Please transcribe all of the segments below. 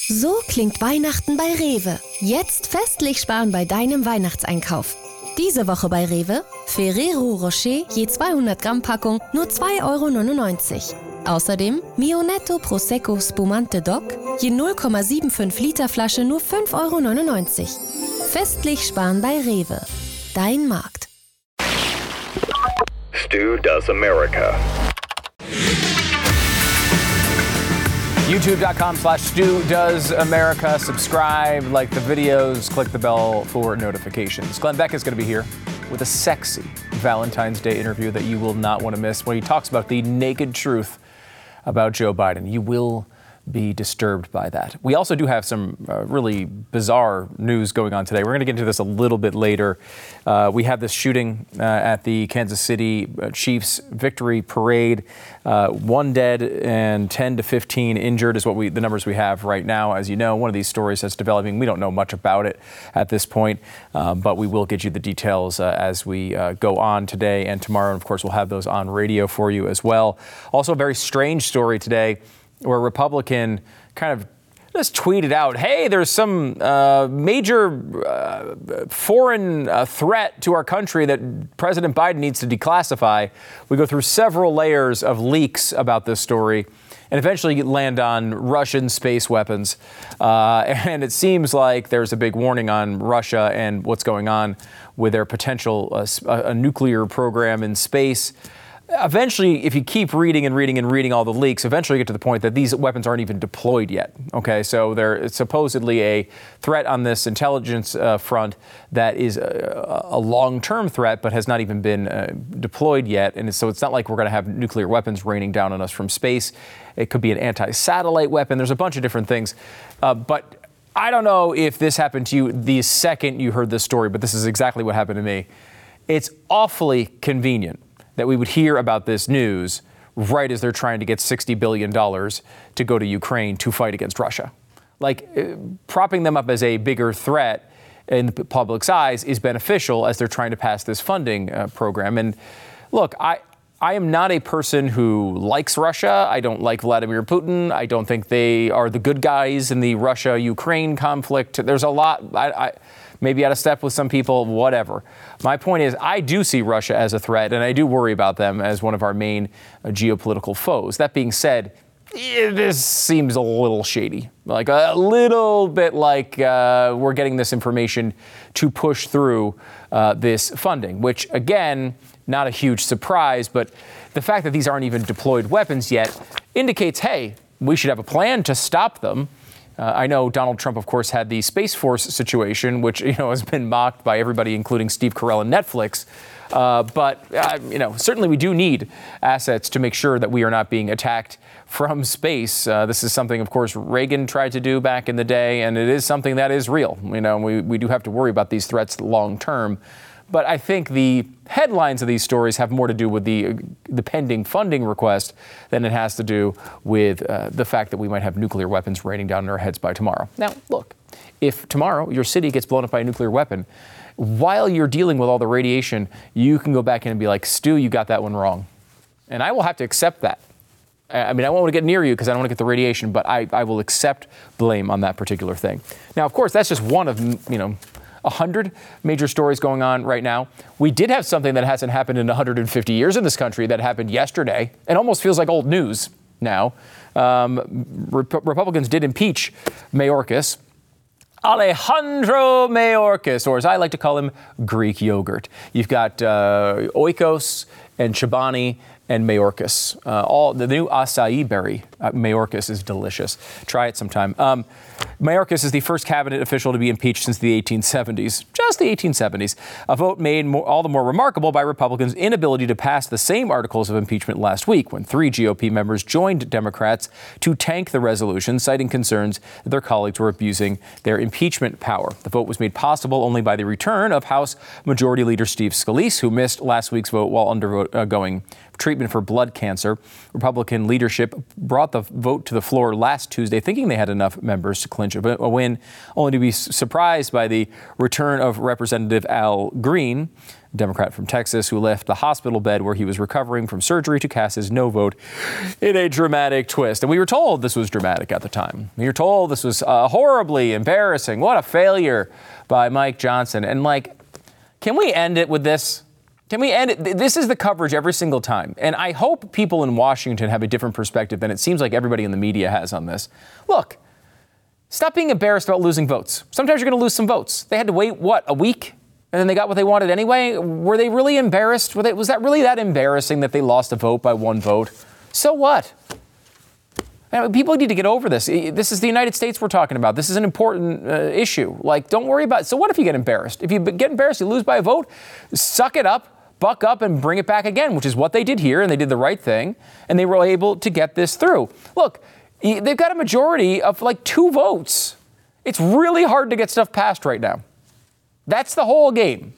So klingt Weihnachten bei Rewe. Jetzt festlich sparen bei deinem Weihnachtseinkauf. Diese Woche bei Rewe: Ferrero Rocher je 200 Gramm Packung nur 2,99 €. Außerdem Mionetto Prosecco Spumante Doc je 0,75 Liter Flasche nur 5,99 €. Festlich sparen bei Rewe. Dein Markt. Stu Does America. YouTube.com/Stu Does America. Subscribe, like the videos, click the bell for notifications. Glenn Beck is going to be here with a sexy Valentine's Day interview that you will not want to miss, when he talks about the naked truth about Joe Biden. You will be disturbed by that. We also do have some really bizarre news going on today. We're going to get into this a little bit later. We have this shooting at the Kansas City Chiefs victory parade. 1 dead and 10 to 15 injured is the numbers we have right now. As you know, one of these stories that's developing. We don't know much about it at this point, but we will get you the details as we go on today and tomorrow. And of course, we'll have those on radio for you as well. Also, a very strange story today, where a Republican kind of just tweeted out, hey, there's some major foreign threat to our country that President Biden needs to declassify. We go through several layers of leaks about this story and eventually land on Russian space weapons. And it seems like there's a big warning on Russia and what's going on with their potential a nuclear program in space. Eventually, if you keep reading all the leaks, eventually you get to the point that these weapons aren't even deployed yet. Okay, so there's supposedly a threat on this intelligence front that is a long-term threat, but has not even been deployed yet. And so it's not like we're going to have nuclear weapons raining down on us from space. It could be an anti-satellite weapon. There's a bunch of different things. But I don't know if this happened to you the second you heard this story, but this is exactly what happened to me. It's awfully convenient that we would hear about this news right as they're trying to get $60 billion to go to Ukraine to fight against Russia. Like, propping them up as a bigger threat in the public's eyes is beneficial as they're trying to pass this funding program. And look, I am not a person who likes Russia. I don't like Vladimir Putin. I don't think they are the good guys in the Russia-Ukraine conflict. There's a lot. Maybe out of step with some people, whatever. My point is, I do see Russia as a threat, and I do worry about them as one of our main geopolitical foes. That being said, this seems a little shady, like a little bit like we're getting this information to push through this funding, which, again, not a huge surprise, but the fact that these aren't even deployed weapons yet indicates, hey, we should have a plan to stop them. I know Donald Trump, of course, had the Space Force situation, which, has been mocked by everybody, including Steve Carell and Netflix. But certainly we do need assets to make sure that we are not being attacked from space. This is something, of course, Reagan tried to do back in the day, and it is something that is real. We do have to worry about these threats long term. But I think the headlines of these stories have more to do with the pending funding request than it has to do with the fact that we might have nuclear weapons raining down on our heads by tomorrow. Now, look, if tomorrow your city gets blown up by a nuclear weapon, while you're dealing with all the radiation, you can go back in and be like, Stu, you got that one wrong. And I will have to accept that. I won't want to get near you because I don't want to get the radiation, but I will accept blame on that particular thing. Now, of course, that's just one of, 100 major stories going on right now. We did have something that hasn't happened in 150 years in this country that happened yesterday. It almost feels like old news now. Republicans did impeach Mayorkas. Alejandro Mayorkas, or as I like to call him, Greek yogurt. You've got Oikos and Chobani and Mayorkas. All the new acai berry. Mayorkas is delicious. Try it sometime. Mayorkas is the first cabinet official to be impeached since the 1870s, just the 1870s. A vote made all the more remarkable by Republicans' inability to pass the same articles of impeachment last week, when 3 GOP members joined Democrats to tank the resolution, citing concerns that their colleagues were abusing their impeachment power. The vote was made possible only by the return of House Majority Leader Steve Scalise, who missed last week's vote while undergoing treatment for blood cancer. Republican leadership brought the vote to the floor last Tuesday, thinking they had enough members to clinch a win, only to be surprised by the return of Representative Al Green. Democrat from Texas, who left the hospital bed where he was recovering from surgery to cast his no vote in a dramatic twist. And we were told this was dramatic at the time. We were told this was horribly embarrassing. What a failure by Mike Johnson. And can we end it with this? Can we end it? This is the coverage every single time. And I hope people in Washington have a different perspective than it seems like everybody in the media has on this. Look, stop being embarrassed about losing votes. Sometimes you're going to lose some votes. They had to wait, a week? And then they got what they wanted anyway? Were they really embarrassed? Was that really that embarrassing that they lost a vote by one vote? So what? People need to get over this. This is the United States we're talking about. This is an important issue. Don't worry about it. So what if you get embarrassed? If you get embarrassed, you lose by a vote, suck it up, buck up, and bring it back again, which is what they did here, and they did the right thing, and they were able to get this through. Look, they've got a majority of 2 votes. It's really hard to get stuff passed right now. That's the whole game.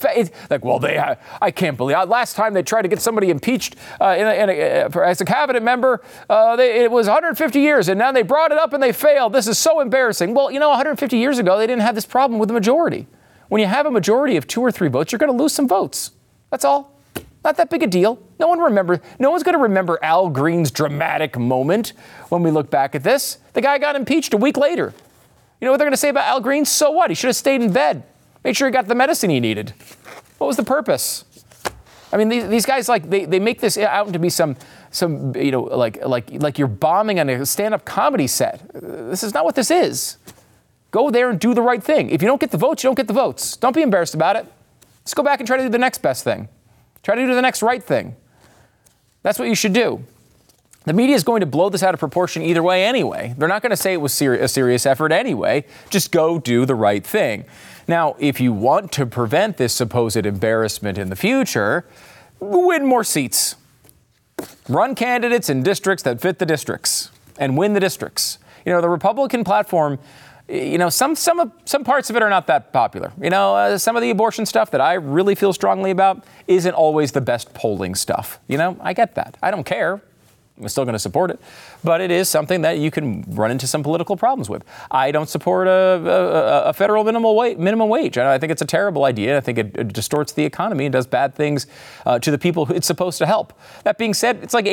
I can't believe last time they tried to get somebody impeached as a cabinet member. It was 150 years, and now they brought it up and they failed. This is so embarrassing. Well, 150 years ago, they didn't have this problem with the majority. When you have a majority of 2 or 3 votes, you're going to lose some votes. That's all. Not that big a deal. No one's going to remember Al Green's dramatic moment when we look back at this. The guy got impeached a week later. You know what they're going to say about Al Green? So what? He should have stayed in bed. Made sure he got the medicine he needed. What was the purpose? I mean, these guys, they make this out to be some like you're bombing on a stand-up comedy set. This is not what this is. Go there and do the right thing. If you don't get the votes, you don't get the votes. Don't be embarrassed about it. Just go back and try to do the next best thing. Try to do the next right thing. That's what you should do. The media is going to blow this out of proportion either way anyway. They're not going to say it was a serious effort anyway. Just go do the right thing. Now, if you want to prevent this supposed embarrassment in the future, win more seats. Run candidates in districts that fit the districts and win the districts. The Republican platform, some parts of it are not that popular. Some of the abortion stuff that I really feel strongly about isn't always the best polling stuff. I get that. I don't care. I'm still going to support it, but it is something that you can run into some political problems with. I don't support a federal minimum wage. I think it's a terrible idea. I think it distorts the economy and does bad things to the people it's supposed to help. That being said, it's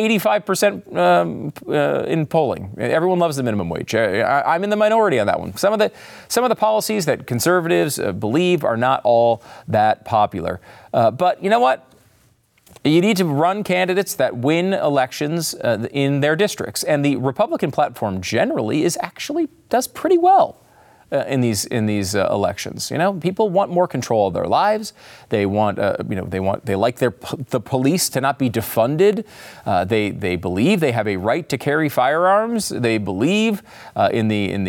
85% in polling. Everyone loves the minimum wage. I'm in the minority on that one. Some of the policies that conservatives believe are not all that popular. But you know what? You need to run candidates that win elections in their districts. And the Republican platform generally does pretty well in these elections. People want more control of their lives. They want, they like the police to not be defunded. They believe they have a right to carry firearms. They believe in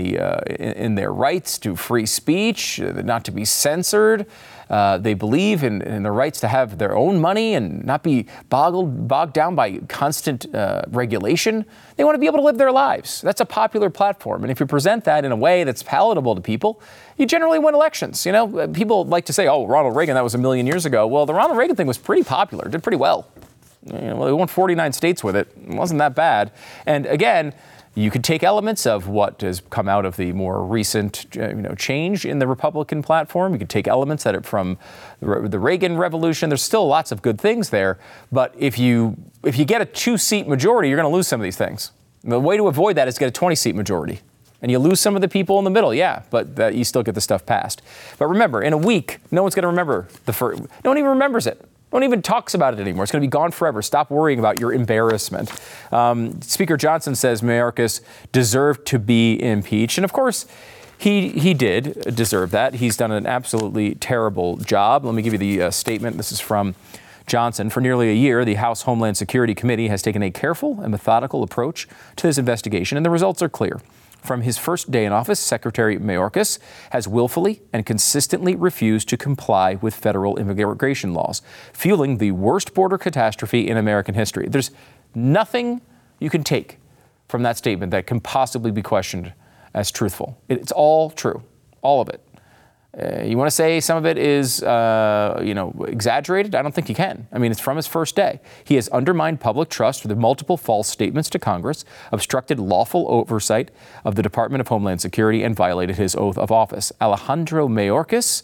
their rights to free speech, not to be censored. They believe in the rights to have their own money and not be bogged down by constant regulation. They want to be able to live their lives. That's a popular platform. And if you present that in a way that's palatable to people, you generally win elections. People like to say, oh, Ronald Reagan, that was a million years ago. Well, the Ronald Reagan thing was pretty popular, did pretty well. They won 49 states with it. It wasn't that bad. And again, you could take elements of what has come out of the more recent, change in the Republican platform. You could take elements that are from the Reagan Revolution. There's still lots of good things there. But if you get a 2-seat majority, you're going to lose some of these things. The way to avoid that is to get a 20-seat majority. And you lose some of the people in the middle, yeah, but you still get the stuff passed. But remember, in a week, no one's going to remember no one even remembers it. No one even talks about it anymore. It's going to be gone forever. Stop worrying about your embarrassment. Speaker Johnson says Mayorkas deserved to be impeached. And of course, he did deserve that. He's done an absolutely terrible job. Let me give you the statement. This is from Johnson. For nearly a year, the House Homeland Security Committee has taken a careful and methodical approach to this investigation, and the results are clear. From his first day in office, Secretary Mayorkas has willfully and consistently refused to comply with federal immigration laws, fueling the worst border catastrophe in American history. There's nothing you can take from that statement that can possibly be questioned as truthful. It's all true, all of it. You want to say some of it is, exaggerated? I don't think you can. I mean, it's from his first day. He has undermined public trust with multiple false statements to Congress, obstructed lawful oversight of the Department of Homeland Security, and violated his oath of office. Alejandro Mayorkas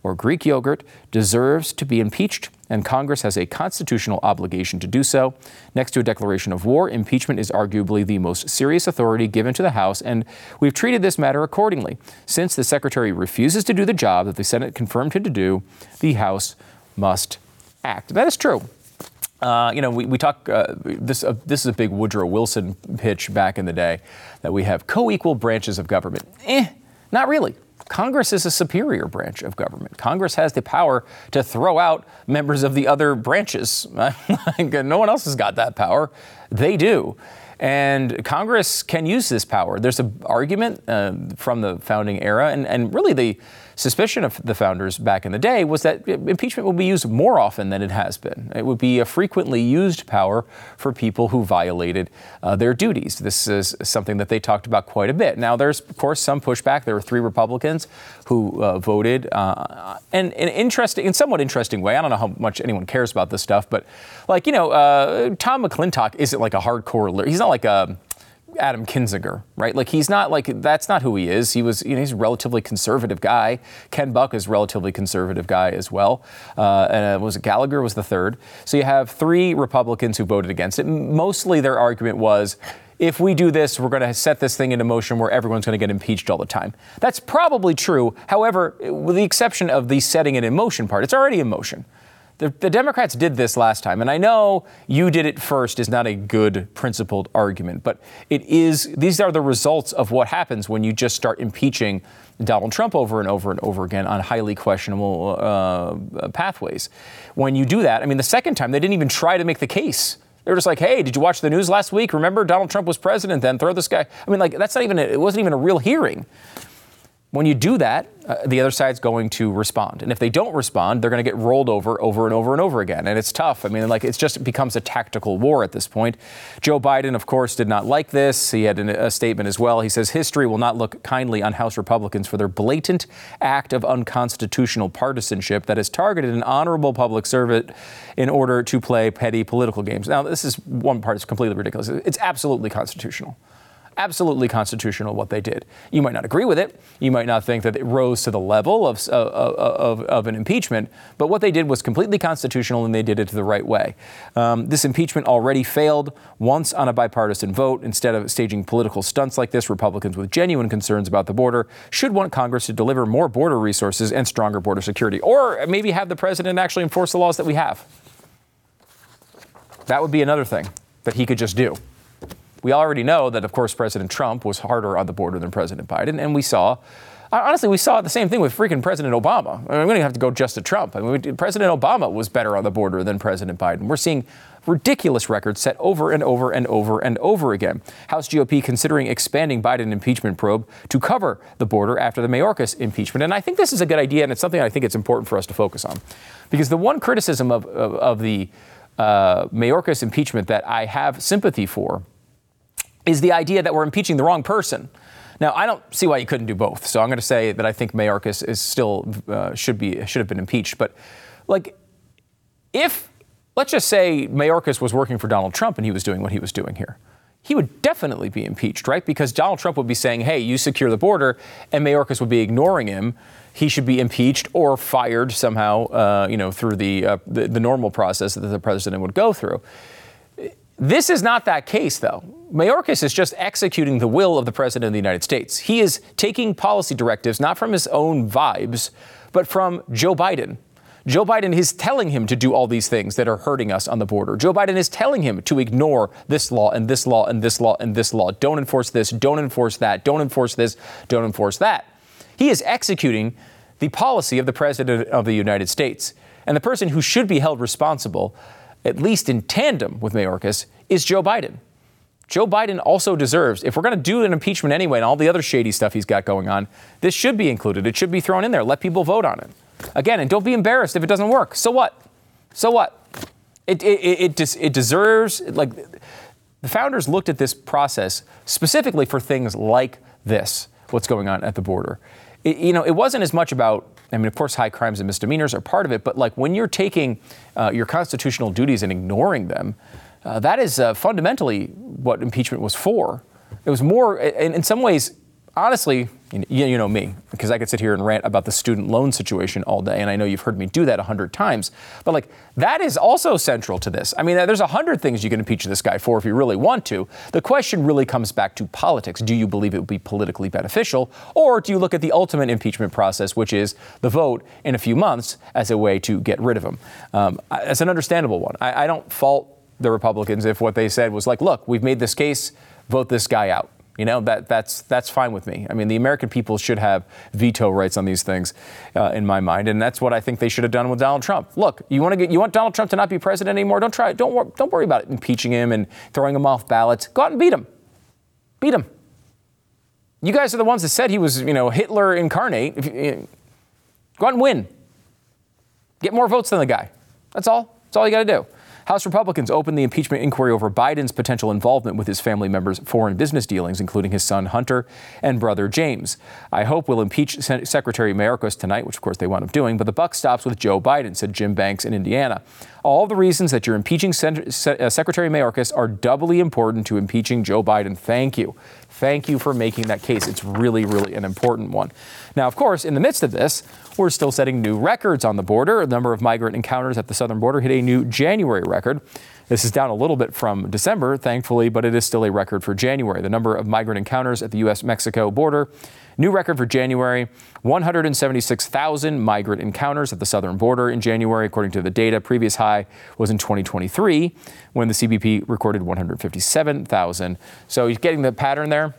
or Greek yogurt deserves to be impeached, and Congress has a constitutional obligation to do so. Next to a declaration of war, impeachment is arguably the most serious authority given to the House, and we've treated this matter accordingly. Since the Secretary refuses to do the job that the Senate confirmed him to do, the House must act. That is true. We talk, this is a big Woodrow Wilson pitch back in the day, that we have co-equal branches of government. Not really. Congress is a superior branch of government. Congress has the power to throw out members of the other branches. No one else has got that power. They do. And Congress can use this power. There's an argument from the founding era, and really the suspicion of the founders back in the day was that impeachment will be used more often than it has been. It would be a frequently used power for people who violated their duties. This is something that they talked about quite a bit. Now, there's, of course, some pushback. There were 3 Republicans who voted, and in somewhat interesting way. I don't know how much anyone cares about this stuff, but Tom McClintock isn't like a hardcore, he's not like a Adam Kinzinger, right? Like, he's not like, that's not who he is. He's a relatively conservative guy. Ken Buck is a relatively conservative guy as well. And Gallagher was the third. So you have 3 Republicans who voted against it. Mostly their argument was, if we do this, we're going to set this thing into motion where everyone's going to get impeached all the time. That's probably true. However, with the exception of the setting it in motion part, it's already in motion. The Democrats did this last time, and I know you did it first is not a good principled argument, but these are the results of what happens when you just start impeaching Donald Trump over and over and over again on highly questionable pathways. When you do that, I mean, the second time, they didn't even try to make the case. They were just like, hey, did you watch the news last week? Remember, Donald Trump was president then, throw this guy. I mean, like, it wasn't even a real hearing. When you do that, the other side's going to respond. And if they don't respond, they're going to get rolled over and over again. And it's tough. I mean, it becomes a tactical war at this point. Joe Biden, of course, did not like this. He had a statement as well. He says history will not look kindly on House Republicans for their blatant act of unconstitutional partisanship that has targeted an honorable public servant in order to play petty political games. Now, this is one part that's completely ridiculous. It's absolutely constitutional. Absolutely constitutional what they did. You might not agree with it. You might not think that it rose to the level of an impeachment, but what they did was completely constitutional, and they did it the right way. This impeachment already failed once on a bipartisan vote. Instead of staging political stunts like this, Republicans with genuine concerns about the border should want Congress to deliver more border resources and stronger border security, or maybe have the president actually enforce the laws that we have. That would be another thing that he could just do. We already know that, of course, President Trump was harder on the border than President Biden. And we saw the same thing with freaking President Obama. I mean, we don't have to go just to Trump. I mean, President Obama was better on the border than President Biden. We're seeing ridiculous records set over and over and over and over again. House GOP considering expanding Biden impeachment probe to cover the border after the Mayorkas impeachment. And I think this is a good idea, and it's something I think it's important for us to focus on. Because the one criticism of the Mayorkas impeachment that I have sympathy for is the idea that we're impeaching the wrong person. Now, I don't see why you couldn't do both. So I'm going to say that I think Mayorkas is still should have been impeached. But if let's just say Mayorkas was working for Donald Trump and he was doing what he was doing here, he would definitely be impeached, right? Because Donald Trump would be saying, hey, you secure the border, and Mayorkas would be ignoring him. He should be impeached or fired somehow, through the normal process that the president would go through. This is not that case, though. Mayorkas is just executing the will of the President of the United States. He is taking policy directives, not from his own vibes, but from Joe Biden. Joe Biden is telling him to do all these things that are hurting us on the border. Joe Biden is telling him to ignore this law and this law and this law and this law. Don't enforce this. Don't enforce that. Don't enforce this. Don't enforce that. He is executing the policy of the President of the United States. And the person who should be held responsible, at least in tandem with Mayorkas, is Joe Biden. Joe Biden also deserves, if we're going to do an impeachment anyway and all the other shady stuff he's got going on, this should be included. It should be thrown in there. Let people vote on it. Again, and don't be embarrassed if it doesn't work. So what? So what? It deserves, the founders looked at this process specifically for things like this, what's going on at the border. It wasn't as much about, of course, high crimes and misdemeanors are part of it, but when you're taking your constitutional duties and ignoring them, that is fundamentally what impeachment was for. It was more, in some ways, honestly, you know me, because I could sit here and rant about the student loan situation all day, and I know you've heard me do that 100 times. But like, that is also central to this. I mean, there's 100 things you can impeach this guy for if you really want to. The question really comes back to politics. Do you believe it would be politically beneficial, or do you look at the ultimate impeachment process, which is the vote in a few months, as a way to get rid of him? It's an understandable one. I don't fault the Republicans if what they said was like, look, we've made this case, vote this guy out. You know, that's fine with me. I mean, the American people should have veto rights on these things, in my mind, and that's what I think they should have done with Donald Trump. Look, you want Donald Trump to not be president anymore? Don't worry about it, impeaching him and throwing him off ballots. Go out and beat him. Beat him. You guys are the ones that said he was, Hitler incarnate. Go out and win. Get more votes than the guy. That's all. That's all you got to do. House Republicans opened the impeachment inquiry over Biden's potential involvement with his family members' foreign business dealings, including his son Hunter and brother James. I hope we'll impeach Secretary Mayorkas tonight, which of course they wound up doing, but the buck stops with Joe Biden, said Jim Banks in Indiana. All the reasons that you're impeaching Secretary Mayorkas are doubly important to impeaching Joe Biden. Thank you. Thank you for making that case. It's really, really an important one. Now, of course, in the midst of this, we're still setting new records on the border. The number of migrant encounters at the southern border hit a new January record. This is down a little bit from December, thankfully, but it is still a record for January. The number of migrant encounters at the U.S.-Mexico border, new record for January, 176,000 migrant encounters at the southern border in January, according to the data. Previous high was in 2023, when the CBP recorded 157,000. So you're getting the pattern there.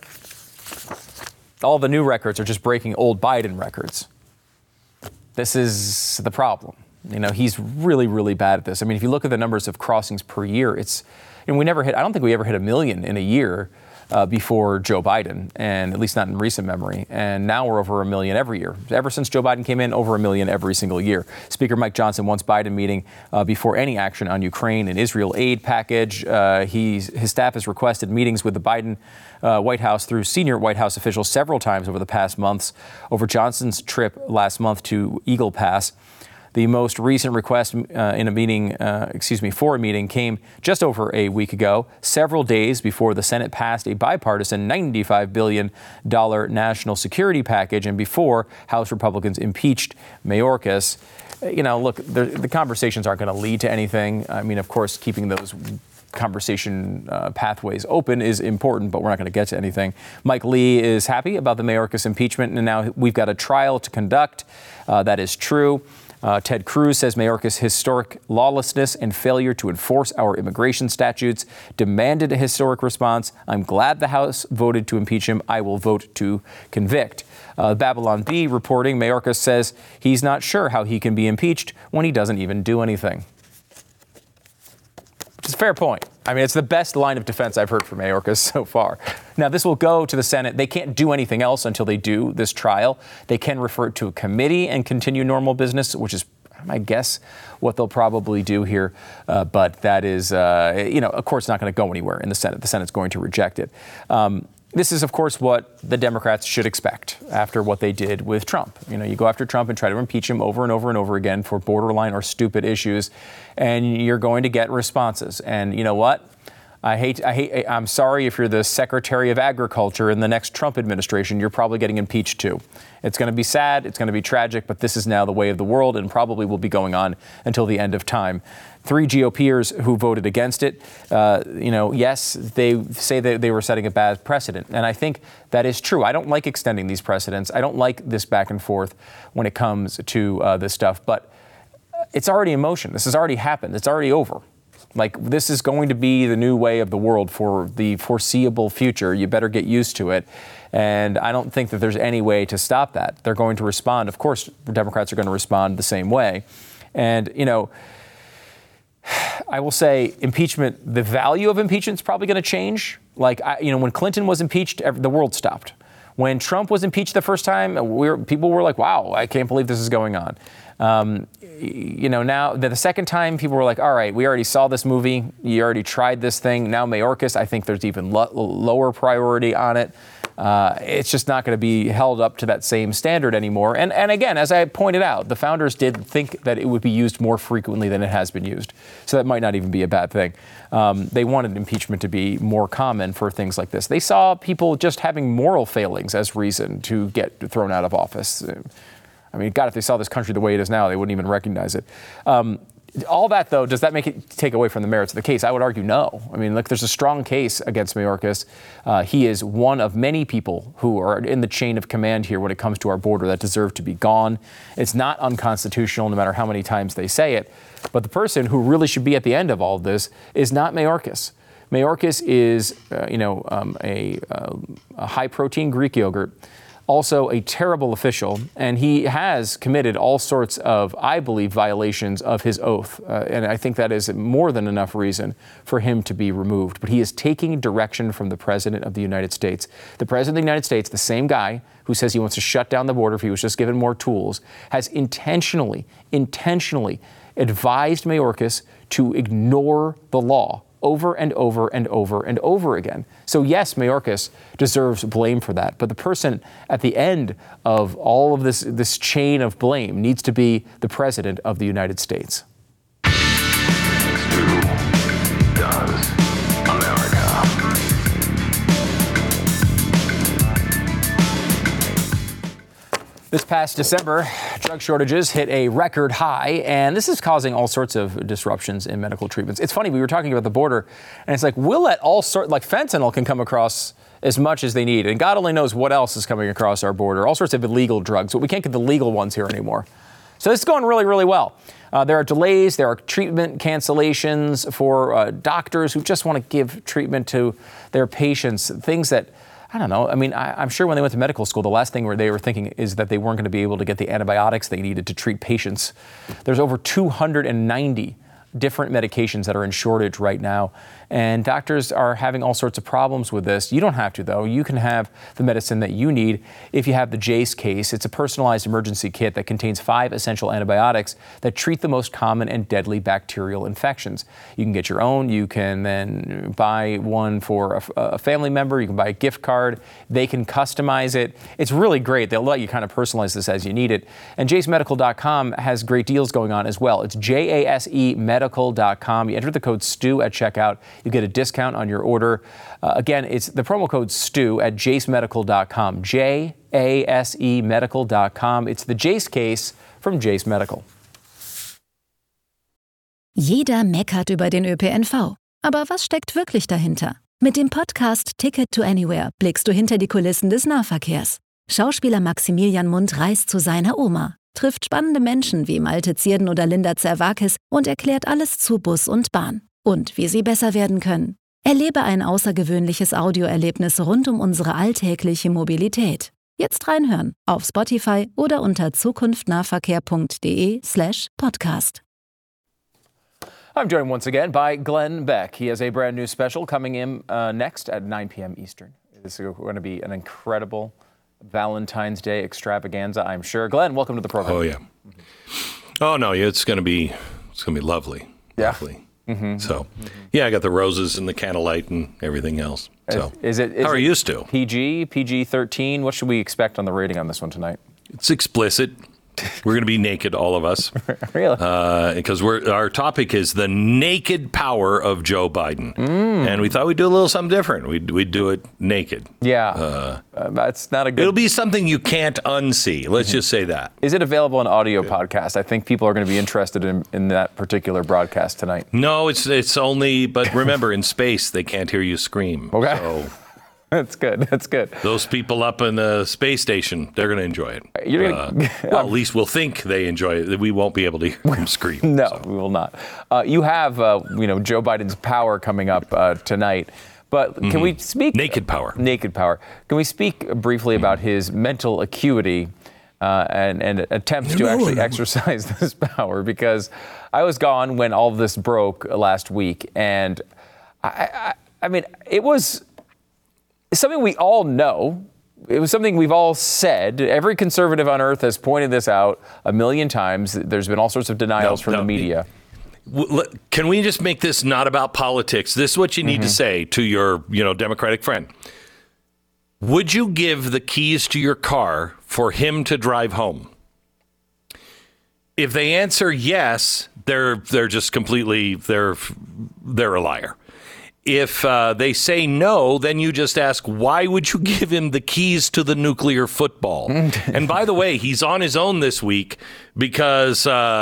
All the new records are just breaking old Biden records. This is the problem. He's really, really bad at this. I mean, if you look at the numbers of crossings per year, I don't think we ever hit 1 million in a year before Joe Biden, and at least not in recent memory. And now we're over 1 million every year. Ever since Joe Biden came in, over 1 million every single year. Speaker Mike Johnson wants Biden meeting before any action on Ukraine and Israel aid package. His staff has requested meetings with the Biden White House through senior White House officials several times over the past months over Johnson's trip last month to Eagle Pass. The most recent request for a meeting came just over a week ago, several days before the Senate passed a bipartisan $95 billion national security package and before House Republicans impeached Mayorkas. Look, the conversations aren't going to lead to anything. I mean, of course, keeping those conversation pathways open is important, but we're not going to get to anything. Mike Lee is happy about the Mayorkas impeachment, and now we've got a trial to conduct. That is true. Ted Cruz says Mayorkas' historic lawlessness and failure to enforce our immigration statutes demanded a historic response. I'm glad the House voted to impeach him. I will vote to convict. Babylon Bee reporting Mayorkas says he's not sure how he can be impeached when he doesn't even do anything. It's a fair point. I mean, it's the best line of defense I've heard from Mayorkas so far. Now, this will go to the Senate. They can't do anything else until they do this trial. They can refer it to a committee and continue normal business, which is, I guess, what they'll probably do here. But that is, of course, not going to go anywhere in the Senate. The Senate's going to reject it. This is, of course, what the Democrats should expect after what they did with Trump. You go after Trump and try to impeach him over and over and over again for borderline or stupid issues, and you're going to get responses. And you know what? I'm sorry if you're the Secretary of Agriculture in the next Trump administration, you're probably getting impeached too. It's going to be sad, it's going to be tragic, but this is now the way of the world and probably will be going on until the end of time. 3 GOPers who voted against it, yes, they say that they were setting a bad precedent. And I think that is true. I don't like extending these precedents. I don't like this back and forth when it comes to this stuff. But it's already in motion. This has already happened. It's already over. Like, this is going to be the new way of the world for the foreseeable future. You better get used to it. And I don't think that there's any way to stop that. They're going to respond. Of course, Democrats are going to respond the same way. And, I will say impeachment, the value of impeachment is probably going to change. Like, when Clinton was impeached, the world stopped. When Trump was impeached the first time, people were like, wow, I can't believe this is going on. Now the second time, people were like, all right, we already saw this movie. You already tried this thing. Now Mayorkas, I think there's even lower priority on it. It's just not going to be held up to that same standard anymore. And again, as I pointed out, the founders did think that it would be used more frequently than it has been used. So that might not even be a bad thing. They wanted impeachment to be more common for things like this. They saw people just having moral failings as reason to get thrown out of office. I mean, God, if they saw this country the way it is now, they wouldn't even recognize it. All that, though, does that make it take away from the merits of the case? I would argue no. I mean, look, there's a strong case against Mayorkas. He is one of many people who are in the chain of command here when it comes to our border that deserve to be gone. It's not unconstitutional, no matter how many times they say it. But the person who really should be at the end of all of this is not Mayorkas. Mayorkas is, a high-protein Greek yogurt, also a terrible official, and he has committed all sorts of, I believe, violations of his oath. And I think that is more than enough reason for him to be removed. But he is taking direction from the President of the United States. The President of the United States, the same guy who says he wants to shut down the border if he was just given more tools, has intentionally advised Mayorkas to ignore the law over and over and over and over again. So yes, Mayorkas deserves blame for that, but the person at the end of all of this chain of blame needs to be the President of the United States. Stu does America. This past December, drug shortages hit a record high, and this is causing all sorts of disruptions in medical treatments. It's funny, we were talking about the border, and it's like, we'll let fentanyl can come across as much as they need, and God only knows what else is coming across our border, all sorts of illegal drugs, but we can't get the legal ones here anymore. So this is going really, really well. There are delays, there are treatment cancellations for doctors who just want to give treatment to their patients, things that, I don't know. I mean, I'm sure when they went to medical school, the last thing they were thinking is that they weren't going to be able to get the antibiotics they needed to treat patients. There's over 290 different medications that are in shortage right now, and doctors are having all sorts of problems with this. You don't have to, though. You can have the medicine that you need if you have the Jase case. It's a personalized emergency kit that contains 5 essential antibiotics that treat the most common and deadly bacterial infections. You can get your own. You can then buy one for a family member. You can buy a gift card. They can customize it. It's really great. They'll let you kind of personalize this as you need it. And JaseMedical.com has great deals going on as well. It's JASEMedical.com. You enter the code STU at checkout. You get a discount on your order. Again, it's the promo code STU at JaseMedical.com. JASEMedical.com. It's the Jase case from Jase Medical. Jeder meckert über den ÖPNV. Aber was steckt wirklich dahinter? Mit dem Podcast Ticket to Anywhere blickst du hinter die Kulissen des Nahverkehrs. Schauspieler Maximilian Mundt reist zu seiner Oma, trifft spannende Menschen wie Malte Zierden oder Linda Zerwakis und erklärt alles zu Bus und Bahn und wie sie besser werden können. Erlebe ein außergewöhnliches Audioerlebnis rund um unsere alltägliche Mobilität. Jetzt reinhören auf Spotify oder unter zukunftnahverkehr.de/podcast. I'm joined once again by Glenn Beck. He has a brand new special coming in next at 9 p.m. Eastern. This is going to be an incredible Valentine's Day extravaganza, I'm sure. Glenn, welcome to the program. Oh, yeah. Oh, no, it's going to be lovely. Yeah. Lovely. Mm-hmm. So, yeah, I got the roses and the candlelight and everything else. So, how are you, Stu? PG-13? What should we expect on the rating on this one tonight? It's explicit. We're going to be naked, all of us. Really? Because our topic is the naked power of Joe Biden. And we thought we'd do a little something different. We'd do it naked. Yeah. That's not a good... It'll be something you can't unsee. Let's just say that. Is it available on audio podcast? I think people are going to be interested in that particular broadcast tonight. No, it's only... But remember, in space, they can't hear you scream. Okay. So... That's good. That's good. Those people up in the space station, they're going to enjoy it. Well, at least we'll think they enjoy it. We won't be able to hear them scream. No, we will not. You have, Joe Biden's power coming up tonight. But can we speak... Naked power. Naked power. Can we speak briefly about his mental acuity and attempts to actually exercise this power? Because I was gone when all of this broke last week. And, I mean, it was... It's something we all know. It was something we've all said. Every conservative on earth has pointed this out a million times. There's been all sorts of denials from the media. Can we just make this not about politics? This is what you need to say to your, Democratic friend. Would you give the keys to your car for him to drive home? If they answer yes, they're just completely they're a liar. If they say no, then you just ask, why would you give him the keys to the nuclear football? And by the way, he's on his own this week because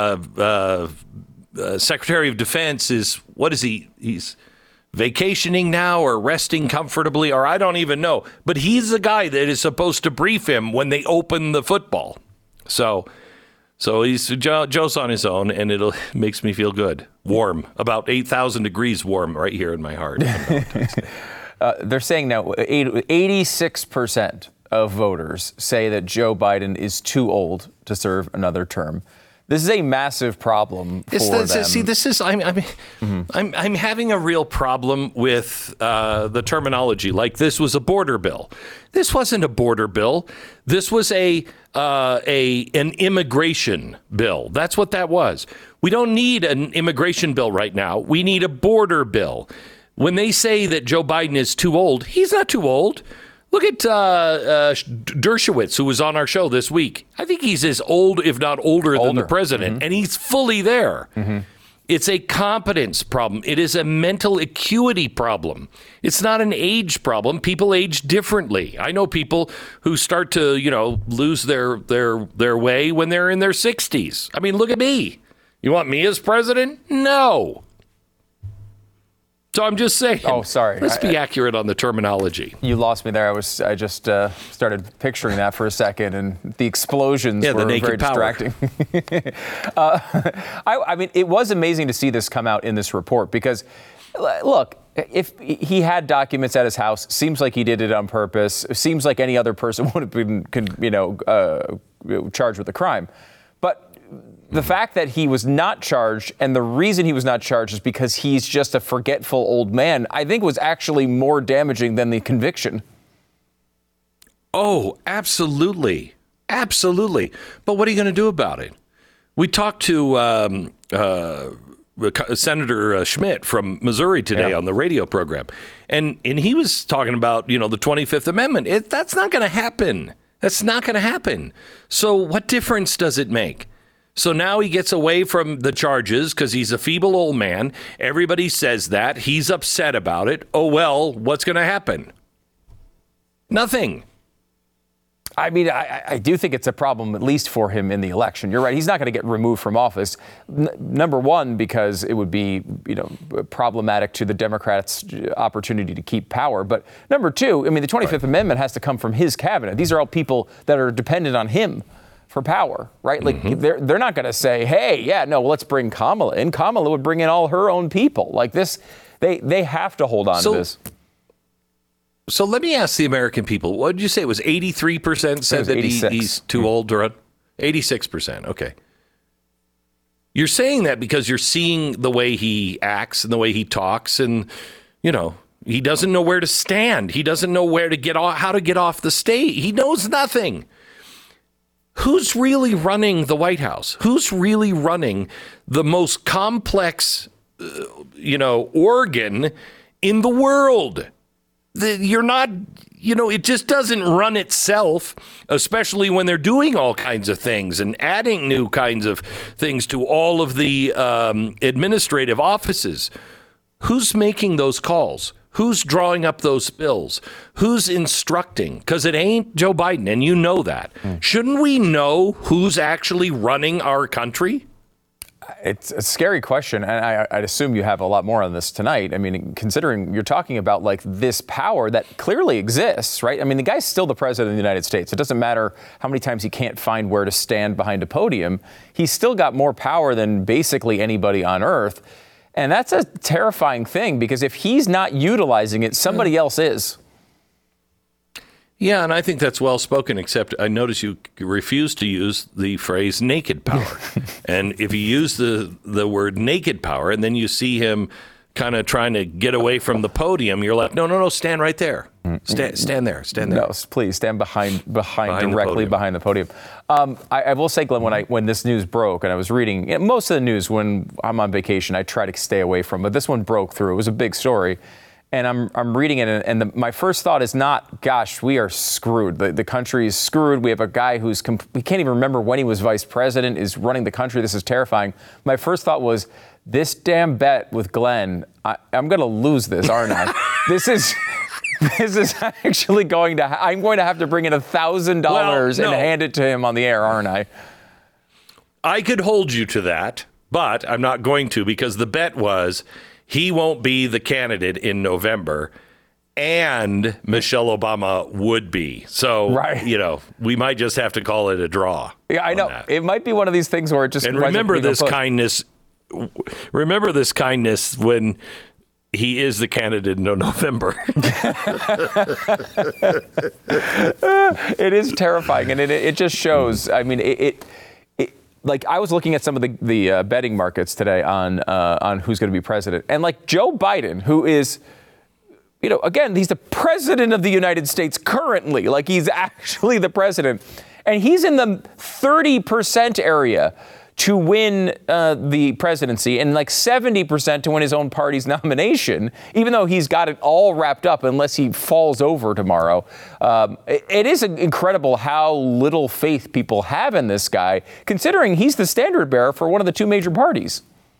Secretary of Defense is, what is he? He's vacationing now or resting comfortably, or I don't even know. But he's the guy that is supposed to brief him when they open the football. So Joe's on his own, and it makes me feel good. Warm, about 8,000 degrees warm right here in my heart. They're saying now 86% of voters say that Joe Biden is too old to serve another term. This is a massive problem for them. See, this is I'm having a real problem with the terminology. Like, this was a border bill. This wasn't a border bill. This was an immigration bill. That's what that was. We don't need an immigration bill right now. We need a border bill. When they say that Joe Biden is too old, he's not too old. Look at Dershowitz, who was on our show this week. I think he's as old, if not older, than the president, and he's fully there. It's a competence problem. It is a mental acuity problem. It's not an age problem. People age differently. I know people who start to, lose their way when they're in their 60s. I mean, look at me. You want me as president? No. So I'm just saying. Oh, sorry. Let's be accurate on the terminology. You lost me there. I just started picturing that for a second, and the explosions were very distracting. I mean, it was amazing to see this come out in this report because, look, if he had documents at his house, seems like he did it on purpose. Seems like any other person would have been, charged with a crime. But the fact that he was not charged, and the reason he was not charged is because he's just a forgetful old man, I think was actually more damaging than the conviction. Oh, absolutely. Absolutely. But what are you going to do about it? We talked to Senator Schmidt from Missouri today on the radio program, and he was talking about, the 25th Amendment. That's not going to happen. That's not going to happen. So what difference does it make? So now he gets away from the charges because he's a feeble old man. Everybody says that. He's upset about it. Oh, well, what's going to happen? Nothing. I mean, I do think it's a problem, at least for him in the election. You're right. He's not going to get removed from office. Number one, because it would be, problematic to the Democrats' opportunity to keep power. But number two, I mean, the 25th Amendment has to come from his cabinet. These are all people that are dependent on him for power, right? Like, they're not going to say, hey, let's bring Kamala in. Kamala would bring in all her own people. Like this, they have to hold on to this. So let me ask the American people, what did you say? It was 83% said that he's too old to run? 86%, okay. You're saying that because you're seeing the way he acts and the way he talks, and, he doesn't know where to stand. He doesn't know where to get off, how to get off the stage. He knows nothing. Who's really running the White House? Who's really running the most complex, organ in the world? You're not, it just doesn't run itself, especially when they're doing all kinds of things and adding new kinds of things to all of the administrative offices. Who's making those calls? Who's drawing up those bills? Who's instructing? Because it ain't Joe Biden, and you know that. Shouldn't we know who's actually running our country? It's a scary question, and I'd assume you have a lot more on this tonight. I mean, considering you're talking about like this power that clearly exists, right? I mean, the guy's still the president of the United States. It doesn't matter how many times he can't find where to stand behind a podium. He's still got more power than basically anybody on earth. And that's a terrifying thing, because if he's not utilizing it, somebody else is. Yeah, and I think that's well spoken, except I notice you refuse to use the phrase naked power. And if you use the word naked power and then you see him kind of trying to get away from the podium, you're like, no, stand right there. Stand there. No, please stand behind directly behind the podium. I will say, Glenn, when this news broke and I was reading, most of the news when I'm on vacation, I try to stay away from, but this one broke through. It was a big story. and I'm reading it, and my first thought is not, gosh, we are screwed. The country is screwed. We have a guy we can't even remember when he was vice president, is running the country. This is terrifying. My first thought was, this damn bet with Glenn, I'm going to lose this, aren't I? This is actually I'm going to have to bring in $1,000 and hand it to him on the air, aren't I? I could hold you to that, but I'm not going to, because the bet was he won't be the candidate in November and Michelle Obama would be. So, right. We might just have to call it a draw. Yeah, I know. That. It might be one of these things where it just... And remember this kindness when he is the candidate in November. It is terrifying, and it just shows. I mean, like, I was looking at some of the betting markets today on who's going to be president, and like Joe Biden, who is, again, he's the president of the United States currently. Like, he's actually the president, and he's in the 30% area to win the presidency, and like 70% to win his own party's nomination, even though he's got it all wrapped up unless he falls over tomorrow. It is incredible how little faith people have in this guy, considering he's the standard bearer for one of the two major parties.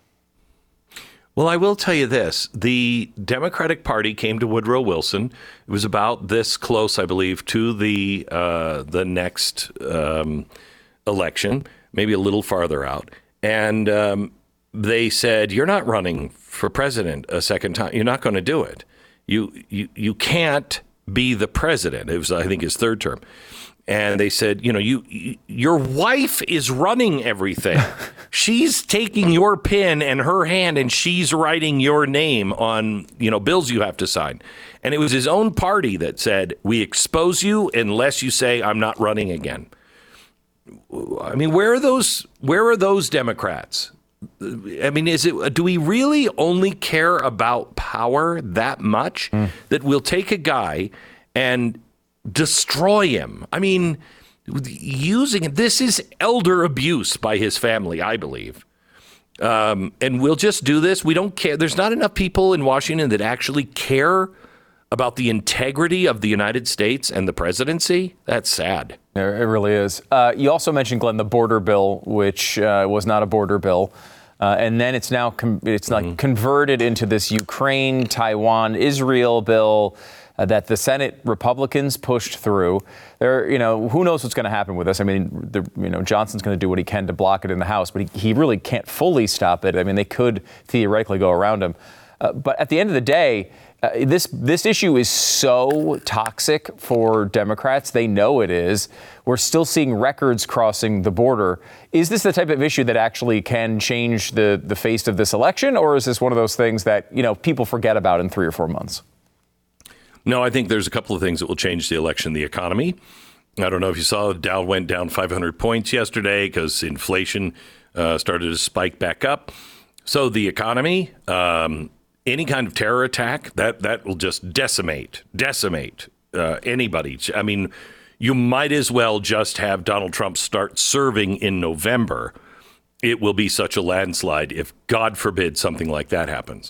Well, I will tell you this. The Democratic Party came to Woodrow Wilson. It was about this close, I believe, to the next election, maybe a little farther out. And they said, you're not running for president a second time. You're not going to do it. You can't be the president. It was, I think, his third term. And they said, your wife is running everything. She's taking your pen and her hand, and she's writing your name on, bills you have to sign. And it was his own party that said, we expose you unless you say I'm not running again. I mean, where are those Democrats? I mean, do we really only care about power that much that we'll take a guy and destroy him? I mean, this is elder abuse by his family, I believe. And we'll just do this. We don't care. There's not enough people in Washington that actually care about the integrity of the United States and the presidency. That's sad. It really is. You also mentioned, Glenn, the border bill, which was not a border bill. And then it's now converted into this Ukraine, Taiwan, Israel bill that the Senate Republicans pushed through. Who knows what's going to happen with this? I mean, Johnson's going to do what he can to block it in the House, but he really can't fully stop it. I mean, they could theoretically go around him. But at the end of the day, this issue is so toxic for Democrats. They know it is. We're still seeing records crossing the border. Is this the type of issue that actually can change the face of this election, or is this one of those things that, people forget about in 3 or 4 months? No, I think there's a couple of things that will change the election. The economy. I don't know if you saw, the Dow went down 500 points yesterday because inflation started to spike back up. So the economy, any kind of terror attack, that will just decimate anybody. I mean, you might as well just have Donald Trump start serving in November. It will be such a landslide if, God forbid, something like that happens.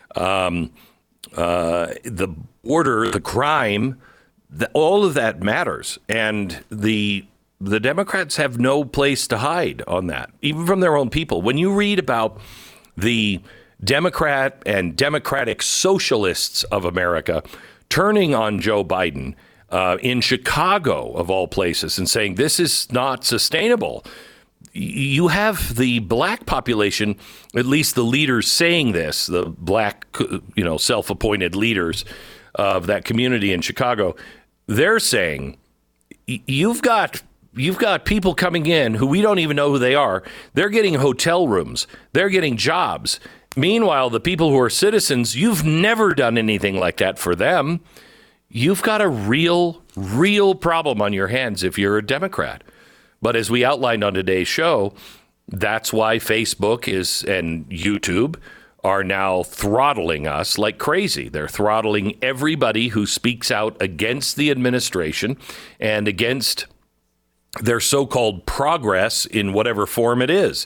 The border, the crime, all of that matters. And the Democrats have no place to hide on that, even from their own people. When you read about the Democrat and Democratic socialists of America turning on Joe Biden in Chicago, of all places, and saying this is not sustainable. You have the black population, at least the leaders saying this, the black, self-appointed leaders of that community in Chicago. They're saying you've got people coming in who we don't even know who they are. They're getting hotel rooms. They're getting jobs. Meanwhile, the people who are citizens, you've never done anything like that for them. You've got a real problem on your hands if you're a Democrat. But as we outlined on today's show, that's why Facebook and YouTube are now throttling us like crazy. They're throttling everybody who speaks out against the administration and against their so-called progress in whatever form it is.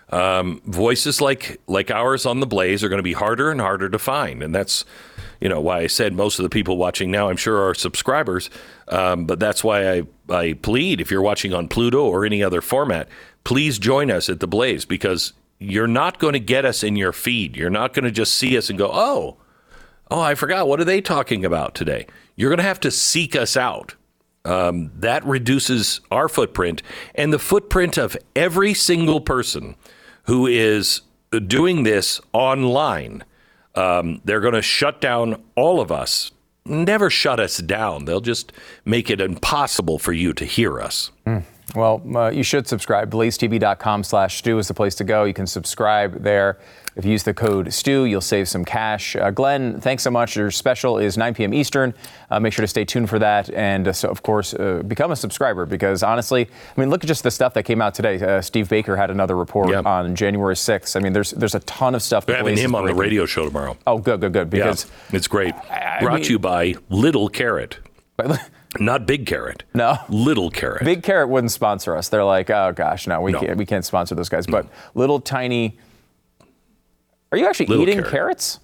Voices like ours on the Blaze are going to be harder and harder to find. And that's, why I said most of the people watching now, I'm sure, are subscribers. But that's why I plead, if you're watching on Pluto or any other format, please join us at the Blaze, because you're not going to get us in your feed. You're not going to just see us and go, oh, I forgot. What are they talking about today? You're going to have to seek us out. That reduces our footprint and the footprint of every single person who is doing this online. They're going to shut down all of us. Never shut us down. They'll just make it impossible for you to hear us. Well, you should subscribe. BlazeTV.com/Stu is the place to go. You can subscribe there. If you use the code Stu, you'll save some cash. Glenn, thanks so much. Your special is 9 p.m. Eastern. Make sure to stay tuned for that. And so, of course, become a subscriber, because honestly, look at just the stuff that came out today. Steve Baker had another report on January 6th. There's a ton of stuff. We're having him on the radio show tomorrow. Oh, good. Because it's great. Brought to you by Little Carrot. Not Big Carrot. No. Little Carrot. Big Carrot wouldn't sponsor us. They're like, oh gosh, no, we can't sponsor those guys. But little tiny. Are you actually Little eating carrot. carrots?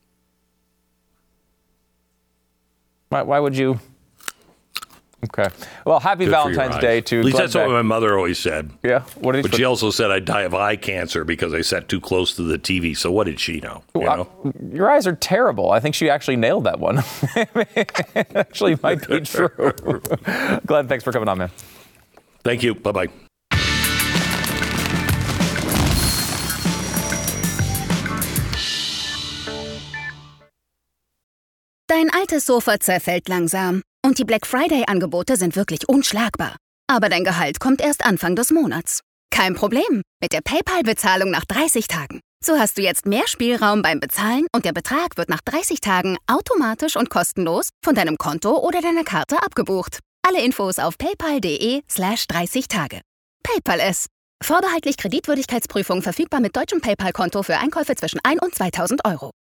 Why would you? Okay. Well, happy Good Valentine's Day to At least Glenn that's what Beck. my mother always said. Yeah. What did But she also said I'd die of eye cancer because I sat too close to the TV. So what did she know? Your eyes are terrible. I think she actually nailed that one. It actually might be true. Glenn, thanks for coming on, man. Thank you. Bye-bye. Dein altes Sofa zerfällt langsam und die Black Friday-Angebote sind wirklich unschlagbar. Aber dein Gehalt kommt erst Anfang des Monats. Kein Problem, mit der PayPal-Bezahlung nach 30 Tagen. So hast du jetzt mehr Spielraum beim Bezahlen und der Betrag wird nach 30 Tagen automatisch und kostenlos von deinem Konto oder deiner Karte abgebucht. Alle Infos auf paypal.de/30 Tage. PayPal es. Vorbehaltlich Kreditwürdigkeitsprüfung verfügbar mit deutschem PayPal-Konto für Einkäufe zwischen 1 und 2.000 Euro.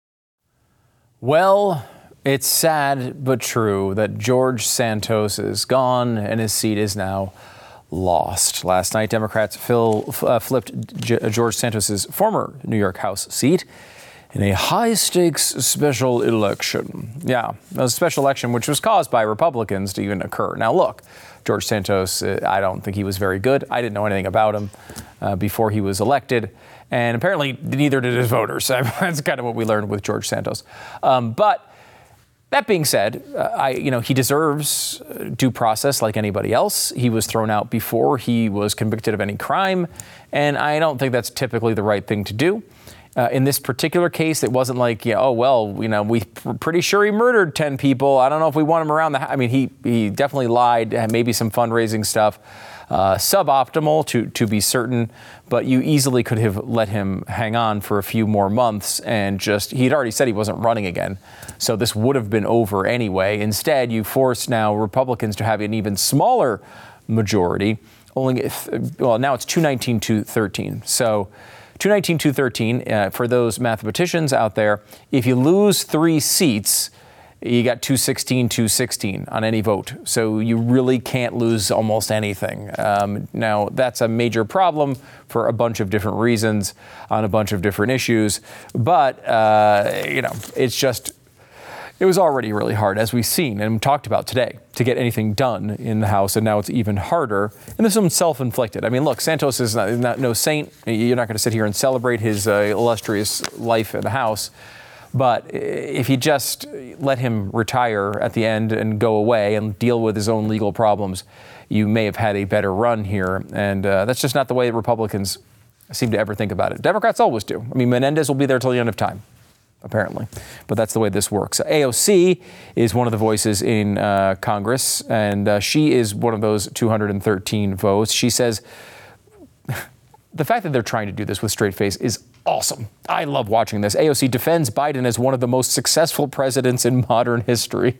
Well, it's sad but true that George Santos is gone and his seat is now lost. Last night, Democrats flipped George Santos's former New York House seat in a high-stakes special election. Yeah, a special election which was caused by Republicans to even occur. Now, look, George Santos, I don't think he was very good. I didn't know anything about him before he was elected. And apparently, neither did his voters. That's kind of what we learned with George Santos. But that being said, he deserves due process like anybody else. He was thrown out before he was convicted of any crime, and I don't think that's typically the right thing to do. In this particular case, it wasn't like, we're pretty sure he murdered 10 people. I don't know if we want him around the house. He definitely lied, had maybe some fundraising stuff. Suboptimal to be certain, but you easily could have let him hang on for a few more months and he'd already said he wasn't running again. So this would have been over anyway. Instead, you force now Republicans to have an even smaller majority. Now it's 219-213. So 219-213, for those mathematicians out there, if you lose 3 seats, you got 216-216 on any vote. So you really can't lose almost anything. Now, that's a major problem for a bunch of different reasons on a bunch of different issues. But, it was already really hard, as we've seen and talked about today, to get anything done in the House. And now it's even harder. And this is self-inflicted. Look, Santos is not no saint. You're not going to sit here and celebrate his illustrious life in the House. But if you just let him retire at the end and go away and deal with his own legal problems, you may have had a better run here. And that's just not the way Republicans seem to ever think about it. Democrats always do. Menendez will be there till the end of time, apparently. But that's the way this works. AOC is one of the voices in Congress, and she is one of those 213 votes. She says the fact that they're trying to do this with straight face is awesome. I love watching this. AOC defends Biden as one of the most successful presidents in modern history.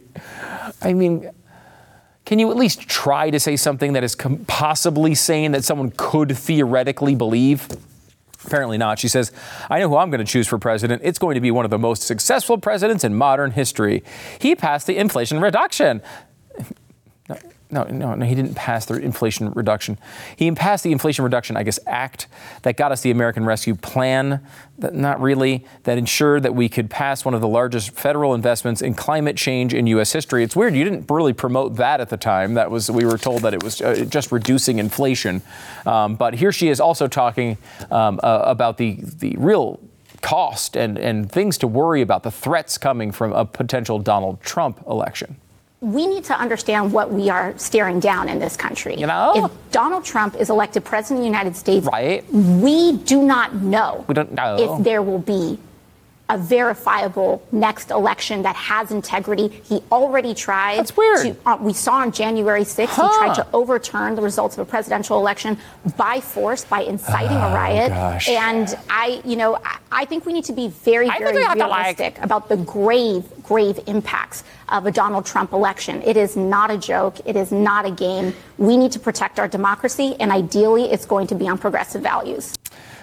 Can you at least try to say something that is possibly sane that someone could theoretically believe? Apparently not. She says, I know who I'm going to choose for president. It's going to be one of the most successful presidents in modern history. He passed the Inflation Reduction. No, he didn't pass the Inflation Reduction. He passed the Inflation Reduction, Act that got us the American Rescue Plan, not really, that ensured that we could pass one of the largest federal investments in climate change in U.S. history. It's weird, you didn't really promote that at the time. We were told that it was just reducing inflation. But here she is also talking about the real cost and things to worry about, the threats coming from a potential Donald Trump election. We need to understand what we are staring down in this country. If Donald Trump is elected president of the United States, we do not know if there will be a verifiable next election that has integrity. He already tried. That's weird. We saw on January 6th, he tried to overturn the results of a presidential election by force, by inciting a riot. Gosh. And I think we need to be very realistic about the grave impacts of a Donald Trump election. It is not a joke. It is not a game. We need to protect our democracy, and ideally, it's going to be on progressive values.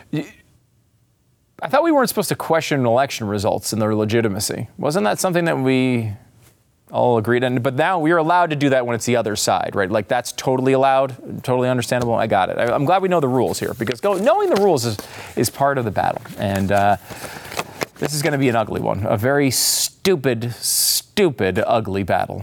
I thought we weren't supposed to question election results and their legitimacy. Wasn't that something that we all agreed on? But now we are allowed to do that when it's the other side, right? Like, that's totally allowed, totally understandable. I got it. I'm glad we know the rules here, because knowing the rules is part of the battle. And this is going to be an ugly one, a very stupid, ugly battle.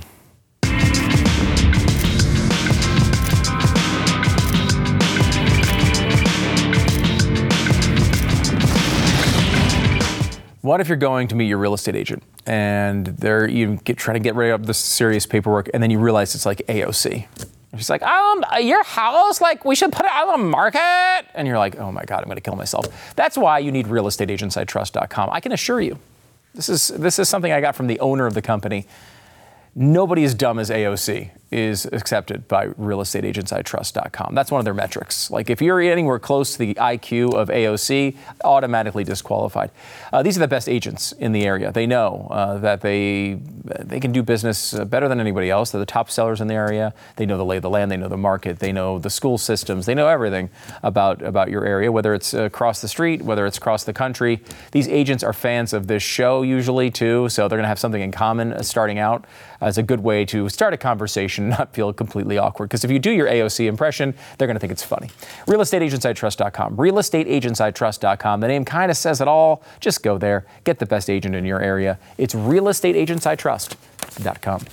What if you're going to meet your real estate agent and you try to get rid of the serious paperwork, and then you realize it's like AOC? She's like, your house, we should put it on the market. And you're like, oh my God, I'm going to kill myself. That's why you need realestateagentsitrust.com. I can assure you, this is something I got from the owner of the company. Nobody as dumb as AOC is accepted by realestateagentsitrust.com. That's one of their metrics. Like, if you're anywhere close to the IQ of AOC, automatically disqualified. These are the best agents in the area. They know that they can do business better than anybody else. They're the top sellers in the area. They know the lay of the land. They know the market. They know the school systems. They know everything about your area, whether it's across the street, whether it's across the country. These agents are fans of this show usually too, so they're going to have something in common starting out. As a good way to start a conversation and not feel completely awkward. Because if you do your AOC impression, they're going to think it's funny. realestateagentsitrust.com. realestateagentsitrust.com. The name kind of says it all. Just go there. Get the best agent in your area. It's realestateagentsitrust.com.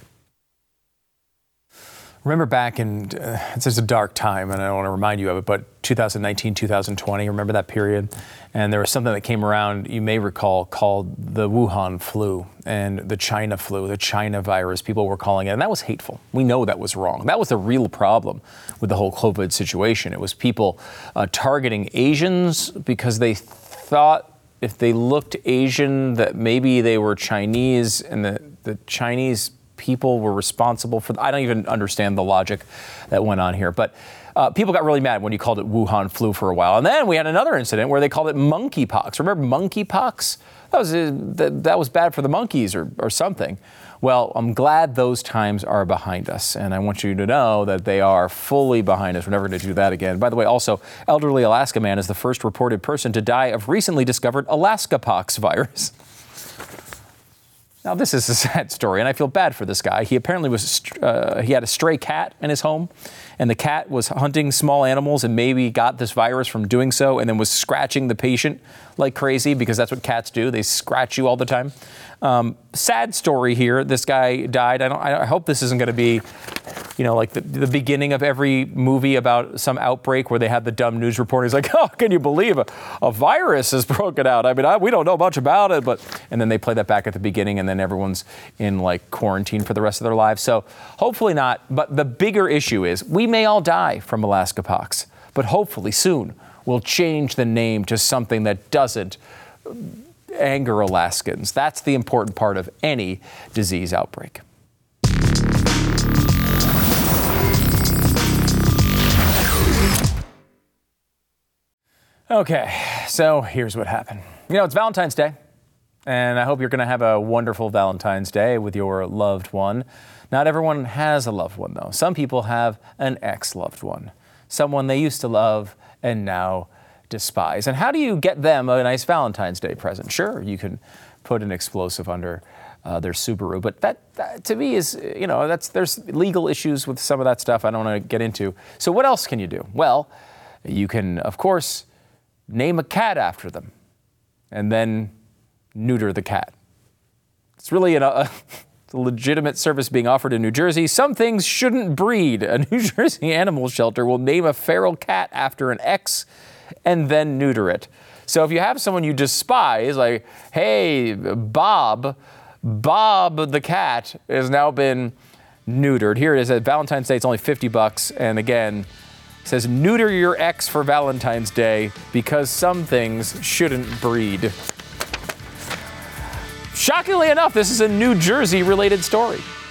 Remember back in, it's just a dark time, and I don't want to remind you of it, but 2019, 2020, remember that period? And there was something that came around, you may recall, called the Wuhan flu and the China flu, the China virus, people were calling it, and that was hateful. We know that was wrong. That was the real problem with the whole COVID situation. It was people targeting Asians because they thought if they looked Asian that maybe they were Chinese, and the Chinese people were responsible for. I don't even understand the logic that went on here, but people got really mad when you called it Wuhan flu for a while. And then we had another incident where they called it monkeypox. Remember monkeypox? That was bad for the monkeys or something. Well, I'm glad those times are behind us, and I want you to know that they are fully behind us. We're never going to do that again. By the way, also, elderly Alaska man is the first reported person to die of recently discovered Alaska pox virus. Now, this is a sad story, and I feel bad for this guy. He apparently he had a stray cat in his home, and the cat was hunting small animals and maybe got this virus from doing so, and then was scratching the patient like crazy, because that's what cats do. They scratch you all the time. Sad story here. This guy died. I hope this isn't going to be, like the beginning of every movie about some outbreak where they had the dumb news reporter. He's like, oh, can you believe a virus has broken out? I mean, we don't know much about it, and then they play that back at the beginning, and then everyone's in quarantine for the rest of their lives. So hopefully not. But the bigger issue is we may all die from Alaska pox, but hopefully soon we'll change the name to something that doesn't anger Alaskans. That's the important part of any disease outbreak. Okay, so here's what happened. It's Valentine's Day, and I hope you're going to have a wonderful Valentine's Day with your loved one. Not everyone has a loved one, though. Some people have an ex-loved one, someone they used to love and now despise. And how do you get them a nice Valentine's Day present? Sure, you can put an explosive under their Subaru. But that to me is, there's legal issues with some of that stuff I don't want to get into. So what else can you do? Well, you can, of course, name a cat after them and then neuter the cat. It's really a legitimate service being offered in New Jersey. Some things shouldn't breed. A New Jersey animal shelter will name a feral cat after an ex and then neuter it. So if you have someone you despise, like, hey, Bob the cat has now been neutered. Here it is at Valentine's Day. It's only $50. And again, it says neuter your ex for Valentine's Day because some things shouldn't breed. Shockingly enough, this is a New Jersey related story.